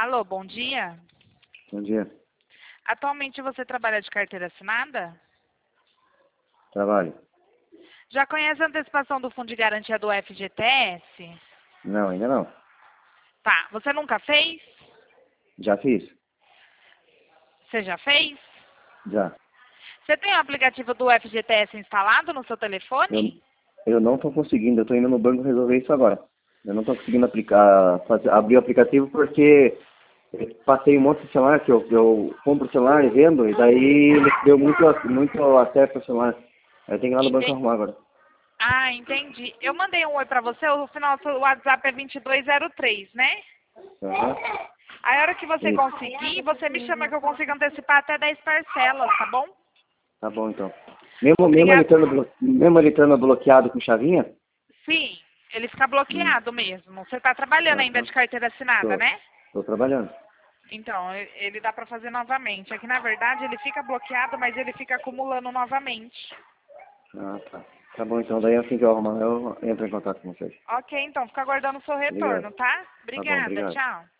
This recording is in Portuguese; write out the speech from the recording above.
Alô, bom dia. Bom dia. Atualmente você trabalha de carteira assinada? Trabalho? Já conhece a antecipação do Fundo de Garantia do FGTS? Não, ainda não. Tá, você nunca fez? Já fiz? Você já fez? Já. Você tem o aplicativo do FGTS instalado no seu telefone? Eu não estou conseguindo, eu estou indo no banco resolver isso agora. Eu não estou conseguindo aplicar, abrir o aplicativo porque eu passei um monte de celular, que eu compro o celular e vendo, e daí ele deu muito acesso ao celular. Aí eu tenho que ir lá no banco arrumar agora. Ah, entendi. Eu mandei um oi pra você, o final do seu WhatsApp é 2203, né? Aham. Aí a hora que você Isso. conseguir, você me chama que eu consigo antecipar até 10 parcelas, tá bom? Tá bom, então. Mesmo ele Obrigada. estando bloqueado com chavinha? Sim, ele fica bloqueado mesmo. Você tá trabalhando Ah, ainda tá. de carteira assinada, né? Tô trabalhando. Então, ele dá pra fazer novamente. É que, na verdade, ele fica bloqueado, mas ele fica acumulando novamente. Ah, tá. Tá bom, então. Daí assim que eu arrumar, eu entro em contato com vocês. Ok, então, fica aguardando o seu Obrigado. retorno, tá? Tá bom, Obrigada, obrigado. tchau.